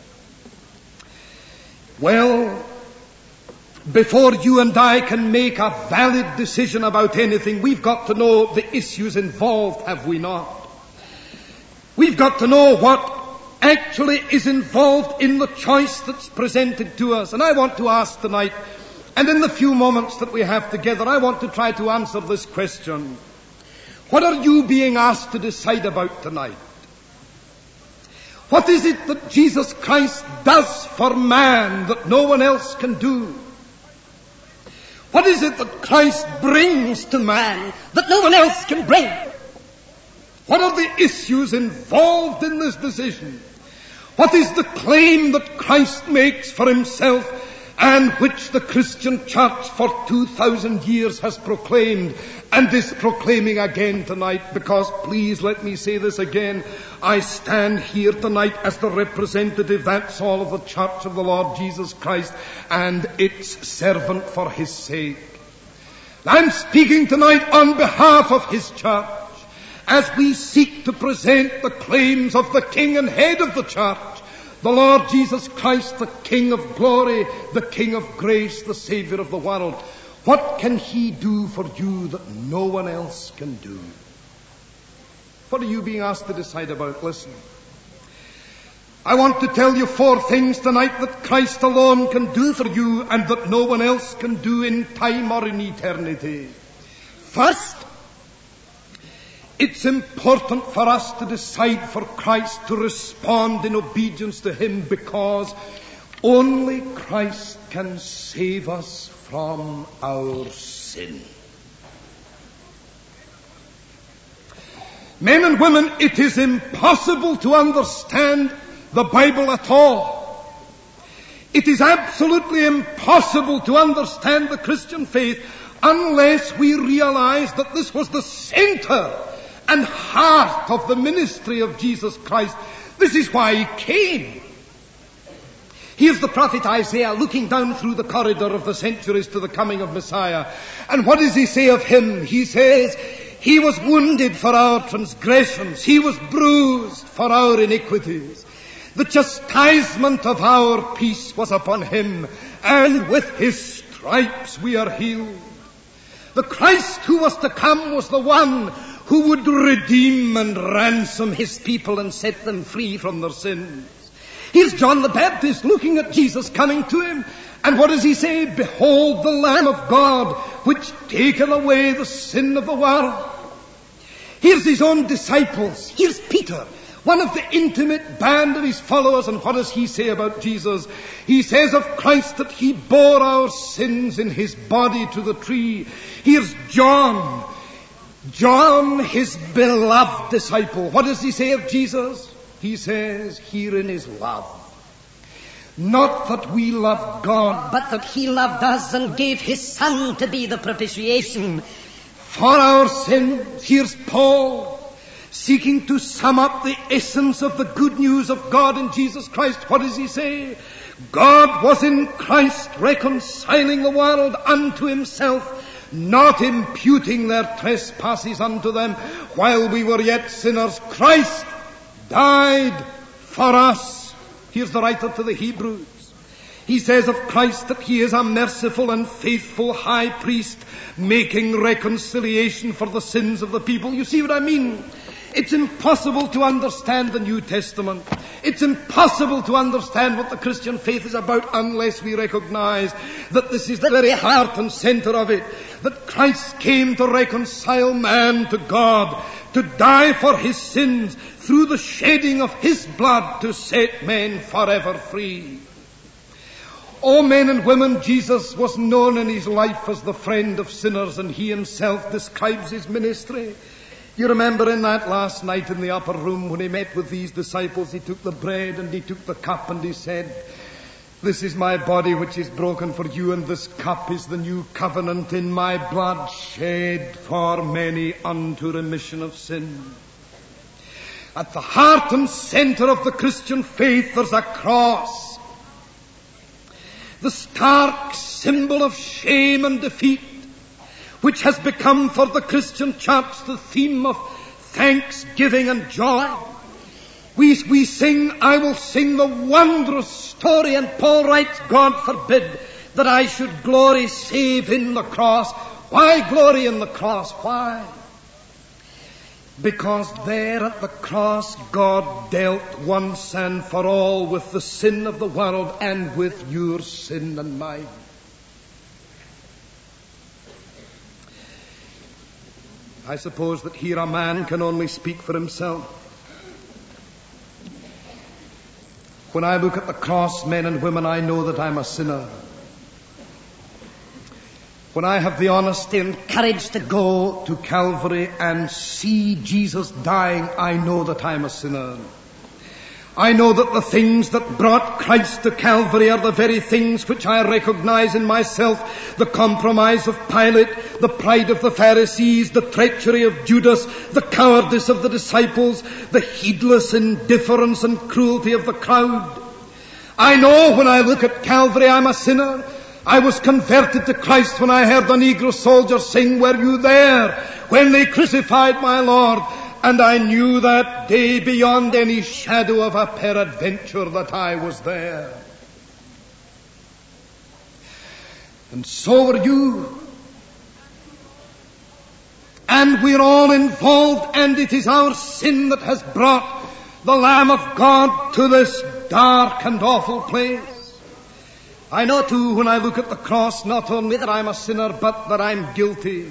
Well, before you and I can make a valid decision about anything, we've got to know the issues involved, have we not? We've got to know what actually is involved in the choice that's presented to us. And I want to ask tonight, and in the few moments that we have together, I want to try to answer this question. What are you being asked to decide about tonight? What is it that Jesus Christ does for man that no one else can do? What is it that Christ brings to man that no one else can bring? What are the issues involved in this decision? What is the claim that Christ makes for Himself and which the Christian church for two thousand years has proclaimed and is proclaiming again tonight? Because, please let me say this again, I stand here tonight as the representative, that's all, of the church of the Lord Jesus Christ and its servant for His sake. I'm speaking tonight on behalf of His church, as we seek to present the claims of the King and Head of the church, the Lord Jesus Christ, the King of glory, the King of grace, the Savior of the world. What can He do for you that no one else can do? What are you being asked to decide about? Listen. I want to tell you four things tonight that Christ alone can do for you and that no one else can do in time or in eternity. First, it's important for us to decide for Christ, to respond in obedience to Him, because only Christ can save us from our sin. Men and women, it is impossible to understand the Bible at all. It is absolutely impossible to understand the Christian faith unless we realize that this was the center and heart of the ministry of Jesus Christ. This is why He came. Here's the prophet Isaiah looking down through the corridor of the centuries to the coming of Messiah. And what does he say of Him? He says, He was wounded for our transgressions. He was bruised for our iniquities. The chastisement of our peace was upon Him, and with His stripes we are healed. The Christ who was to come was the one who would redeem and ransom His people and set them free from their sins. Here's John the Baptist looking at Jesus coming to him. And what does he say? Behold the Lamb of God, which taketh away the sin of the world. Here's His own disciples. Here's Peter, one of the intimate band of His followers. And what does he say about Jesus? He says of Christ that He bore our sins in His body to the tree. Here's John, John, His beloved disciple. What does he say of Jesus? He says, herein is love. Not that we loved God, but that He loved us and gave His Son to be the propitiation for our sins. Here's Paul. seeking to sum up the essence of the good news of God in Jesus Christ, what does he say? God was in Christ reconciling the world unto himself, not imputing their trespasses unto them, while we were yet sinners. Christ died for us. Here's the writer to the Hebrews. He says of Christ that he is a merciful and faithful high priest, making reconciliation for the sins of the people. You see what I mean? It's impossible to understand the New Testament. It's impossible to understand what the Christian faith is about unless we recognize that this is the very heart and center of it. That Christ came to reconcile man to God, to die for his sins, through the shedding of his blood to set men forever free. Oh, men and women, Jesus was known in his life as the friend of sinners, and he himself describes his ministry. You remember in that last night in the upper room when he met with these disciples, he took the bread and he took the cup and he said, "This is my body which is broken for you, and this cup is the new covenant in my blood, shed for many unto remission of sin." At the heart and center of the Christian faith there's a cross. The stark symbol of shame and defeat, which has become for the Christian church the theme of thanksgiving and joy. We, we sing, I will sing the wondrous story, and Paul writes, God forbid that I should glory save in the cross. Why glory in the cross? Why? Because there at the cross God dealt once and for all with the sin of the world and with your sin and mine. I suppose that here a man can only speak for himself. When I look at the cross, men and women, I know that I'm a sinner. When I have the honesty and courage to go to Calvary and see Jesus dying, I know that I'm a sinner. I know that the things that brought Christ to Calvary are the very things which I recognize in myself. The compromise of Pilate, the pride of the Pharisees, the treachery of Judas, the cowardice of the disciples, the heedless indifference and cruelty of the crowd. I know when I look at Calvary I'm a sinner. I was converted to Christ when I heard the Negro soldier sing, "Were you there when they crucified my Lord?" And I knew that day beyond any shadow of a peradventure that I was there. And so were you. And we're all involved, and it is our sin that has brought the Lamb of God to this dark and awful place. I know too, when I look at the cross, not only that I'm a sinner, but that I'm guilty.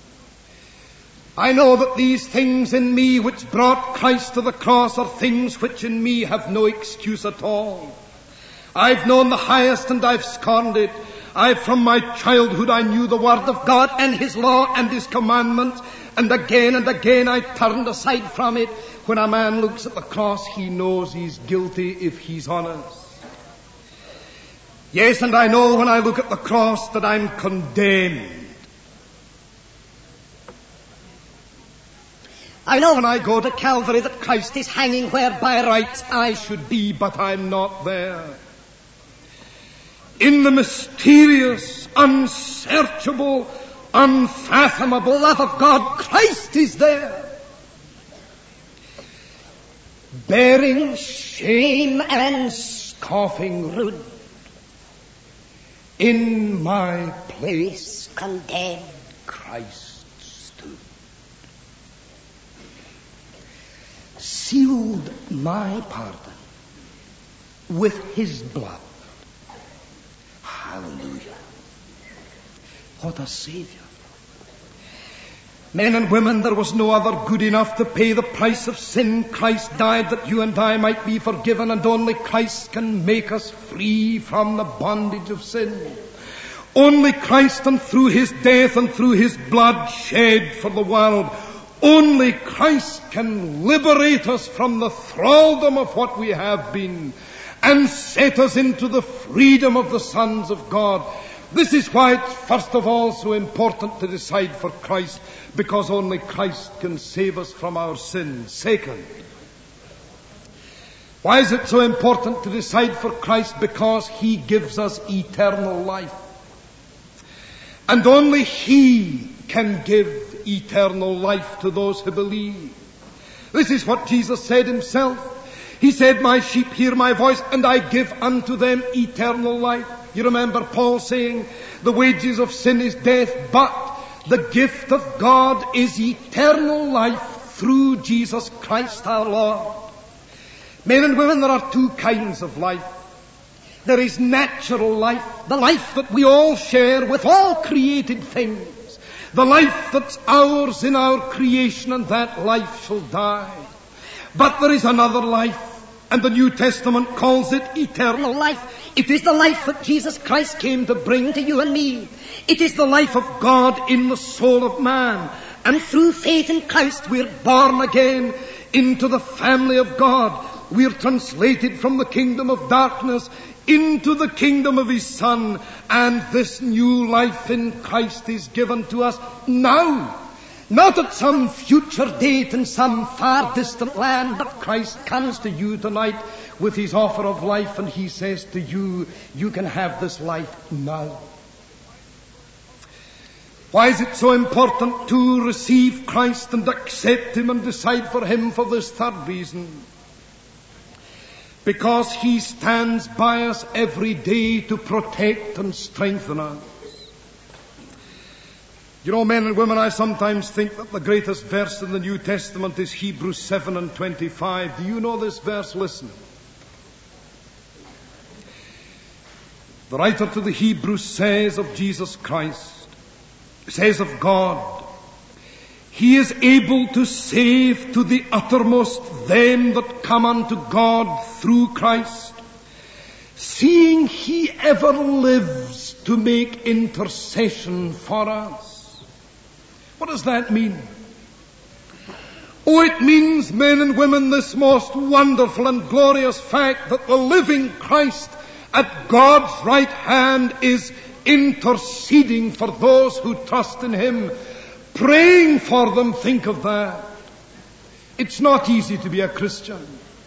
I know that these things in me which brought Christ to the cross are things which in me have no excuse at all. I've known the highest and I've scorned it. I, from my childhood, I knew the Word of God and His law and His commandments, and again and again I turned aside from it. When a man looks at the cross, he knows he's guilty if he's honest. Yes, and I know when I look at the cross that I'm condemned. I know when I go to Calvary that Christ is hanging where by rights I should be, but I'm not there. In the mysterious, unsearchable, unfathomable love of God, Christ is there. Bearing shame and scoffing rude. In my place condemned Christ stood. Sealed my pardon with His blood. Hallelujah. What a Savior. Men and women, there was no other good enough to pay the price of sin. Christ died that you and I might be forgiven, and only Christ can make us free from the bondage of sin. Only Christ, and through His death and through His blood shed for the world, only Christ can liberate us from the thraldom of what we have been and set us into the freedom of the sons of God. This is why it's first of all so important to decide for Christ, because only Christ can save us from our sins. Second, why is it so important to decide for Christ? Because He gives us eternal life. And only He can give eternal life to those who believe. This is what Jesus said Himself. He said, my sheep hear my voice, and I give unto them eternal life. You remember Paul saying, the wages of sin is death, but the gift of God is eternal life through Jesus Christ our Lord. Men and women, there are two kinds of life. There is natural life, the life that we all share with all created things. The life that's ours in our creation, and that life shall die. But there is another life, and the New Testament calls it eternal life. It is the life that Jesus Christ came to bring to you and me. It is the life of God in the soul of man. And through faith in Christ we're born again into the family of God. We're translated from the kingdom of darkness into the kingdom of His Son. And this new life in Christ is given to us now. Not at some future date in some far distant land, but Christ comes to you tonight with His offer of life, and He says to you, you can have this life now. Why is it so important to receive Christ and accept Him and decide for Him? For this third reason. Because He stands by us every day to protect and strengthen us. You know, men and women, I sometimes think that the greatest verse in the New Testament is Hebrews seven and twenty-five. Do you know this verse? Listen. The writer to the Hebrews says of Jesus Christ, says of God, He is able to save to the uttermost them that come unto God through Christ, seeing He ever lives to make intercession for us. What does that mean? Oh, it means, men and women, this most wonderful and glorious fact that the living Christ at God's right hand is interceding for those who trust in Him, praying for them. Think of that. It's not easy to be a Christian.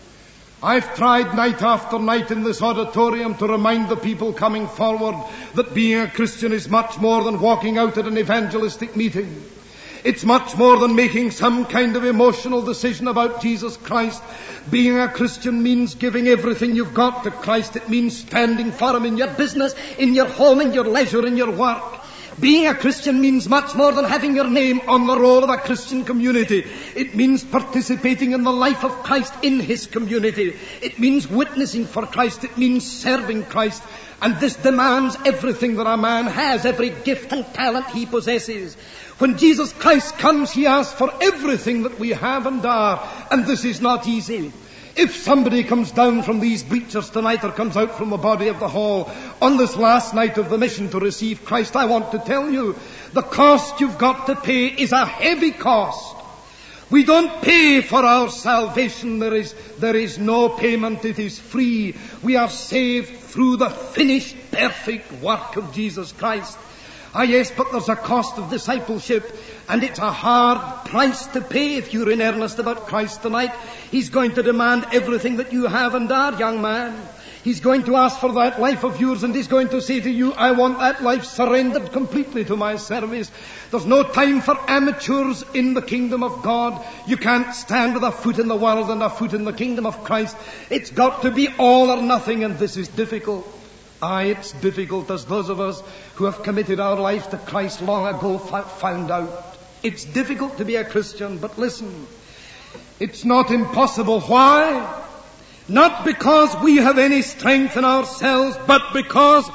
I've tried night after night in this auditorium to remind the people coming forward that being a Christian is much more than walking out at an evangelistic meeting. It's much more than making some kind of emotional decision about Jesus Christ. Being a Christian means giving everything you've got to Christ. It means standing for Him in your business, in your home, in your leisure, in your work. Being a Christian means much more than having your name on the roll of a Christian community. It means participating in the life of Christ in His community. It means witnessing for Christ. It means serving Christ. And this demands everything that a man has, every gift and talent he possesses. When Jesus Christ comes, He asks for everything that we have and are. And this is not easy. If somebody comes down from these bleachers tonight or comes out from the body of the hall on this last night of the mission to receive Christ, I want to tell you, the cost you've got to pay is a heavy cost. We don't pay for our salvation. There is, there is no payment. It is free. We are saved through the finished, perfect work of Jesus Christ. Ah, yes, but there's a cost of discipleship, and it's a hard price to pay if you're in earnest about Christ tonight. He's going to demand everything that you have and are, young man. He's going to ask for that life of yours, and He's going to say to you, I want that life surrendered completely to my service. There's no time for amateurs in the kingdom of God. You can't stand with a foot in the world and a foot in the kingdom of Christ. It's got to be all or nothing, and this is difficult. Aye, it's difficult, as those of us who have committed our life to Christ long ago found out. It's difficult to be a Christian, but listen, it's not impossible. Why? Not because we have any strength in ourselves, but because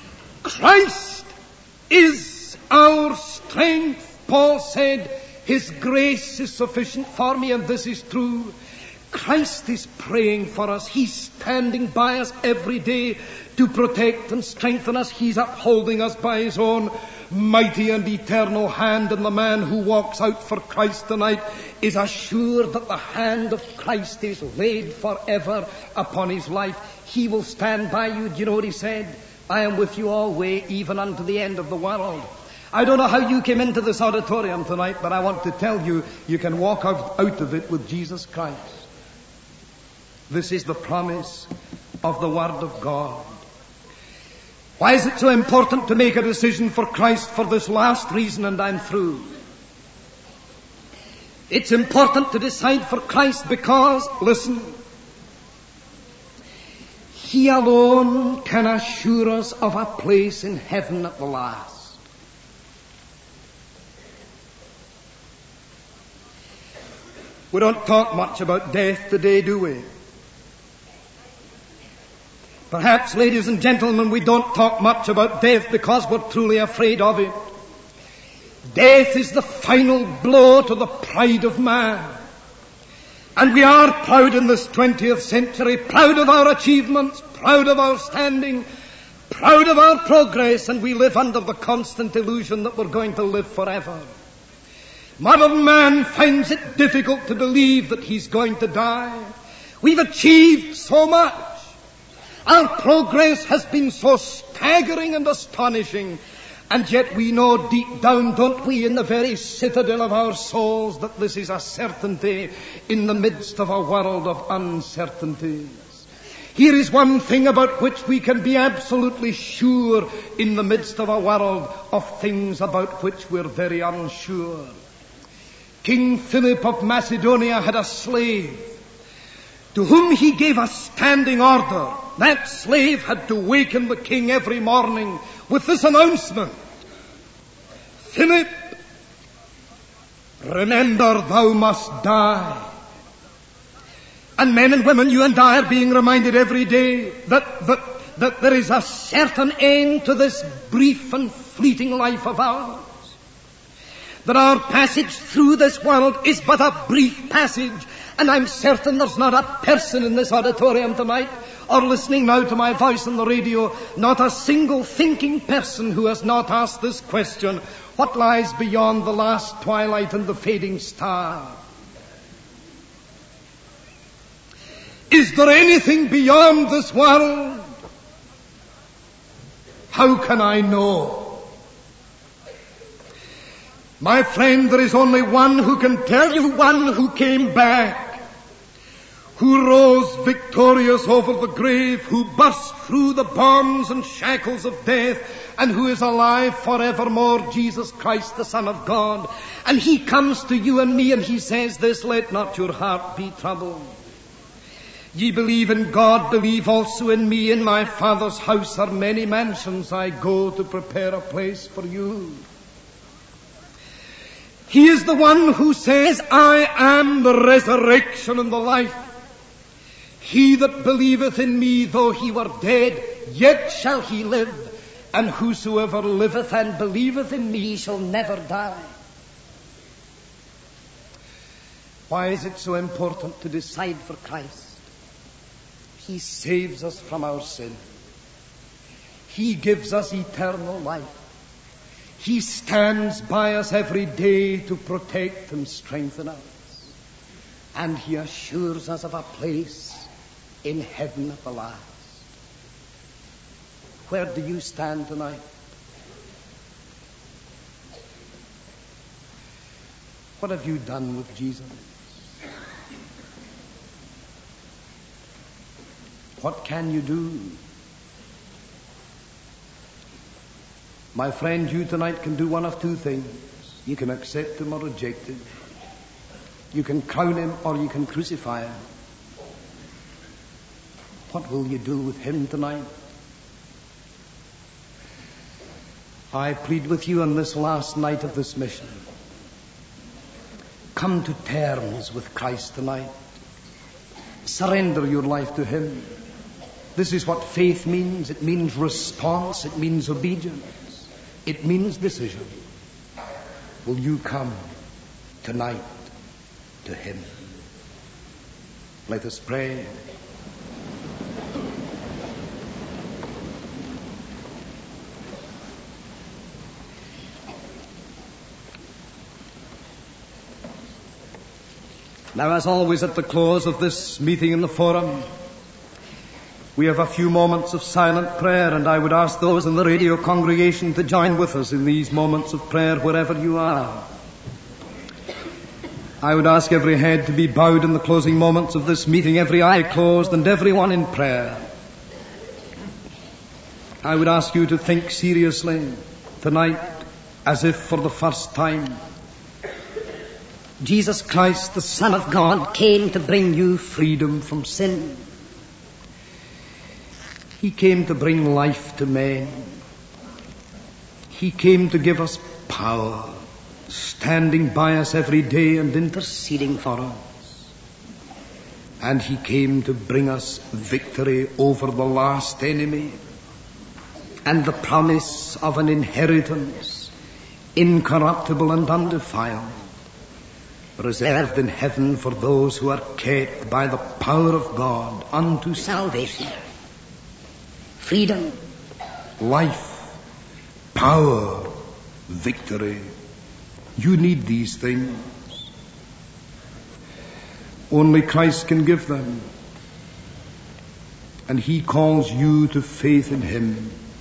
Christ is our strength. Paul said, His grace is sufficient for me, and this is true. Christ is praying for us. He's standing by us every day to protect and strengthen us. He's upholding us by His own mighty and eternal hand. And the man who walks out for Christ tonight is assured that the hand of Christ is laid forever upon his life. He will stand by you. Do you know what he said? I am with you always, even unto the end of the world. I don't know how you came into this auditorium tonight, but I want to tell you, you can walk out, out of it with Jesus Christ. This is the promise of the Word of God. Why is it so important to make a decision for Christ? For this last reason, and I'm through. It's important to decide for Christ because, listen, He alone can assure us of a place in heaven at the last. We don't talk much about death today, do we? Perhaps, ladies and gentlemen, we don't talk much about death because we're truly afraid of it. Death is the final blow to the pride of man. And we are proud in this twentieth century, proud of our achievements, proud of our standing, proud of our progress, and we live under the constant illusion that we're going to live forever. Modern man finds it difficult to believe that he's going to die. We've achieved so much. Our progress has been so staggering and astonishing. And yet we know deep down, don't we, in the very citadel of our souls, that this is a certainty in the midst of a world of uncertainties. Here is one thing about which we can be absolutely sure in the midst of a world of things about which we're very unsure. King Philip of Macedonia had a slave to whom he gave a standing order. That slave had to waken the king every morning with this announcement: Philip, remember thou must die. And men and women, you and I are being reminded every day that, that, that there is a certain end to this brief and fleeting life of ours. That our passage through this world is but a brief passage. And I'm certain there's not a person in this auditorium tonight, or listening now to my voice on the radio, not a single thinking person who has not asked this question: what lies beyond the last twilight and the fading star? Is there anything beyond this world? How can I know? My friend, there is only one who can tell you, one who came back, who rose victorious over the grave, who burst through the bonds and shackles of death, and who is alive forevermore, Jesus Christ, the Son of God. And He comes to you and me and He says this: let not your heart be troubled. Ye believe in God, believe also in me. In my Father's house are many mansions. I go to prepare a place for you. He is the one who says, I am the resurrection and the life. He that believeth in me, though he were dead, yet shall he live. And whosoever liveth and believeth in me shall never die. Why is it so important to decide for Christ? He saves us from our sin. He gives us eternal life. He stands by us every day to protect and strengthen us. And He assures us of a place in heaven at the last. Where do you stand tonight? What have you done with Jesus? What can you do? My friend, you tonight can do one of two things. You can accept Him or reject Him. You can crown Him or you can crucify Him. What will you do with Him tonight? I plead with you on this last night of this mission. Come to terms with Christ tonight. Surrender your life to Him. This is what faith means. It means response. It means obedience. It means decision. Will you come tonight to Him? Let us pray. Now, as always at the close of this meeting in the forum, We have a few moments of silent prayer, and I would ask those in the radio congregation to join with us in these moments of prayer wherever you are. I would ask every head to be bowed in the closing moments of this meeting, every eye closed and everyone in prayer. I would ask you to think seriously tonight, as if for the first time. Jesus Christ, the Son of God, came to bring you freedom from sin. He came to bring life to men. He came to give us power, standing by us every day and interceding for us. And He came to bring us victory over the last enemy and the promise of an inheritance incorruptible and undefiled, reserved in heaven for those who are kept by the power of God unto salvation. Freedom, life, power, victory. You need these things. Only Christ can give them. And He calls you to faith in Him.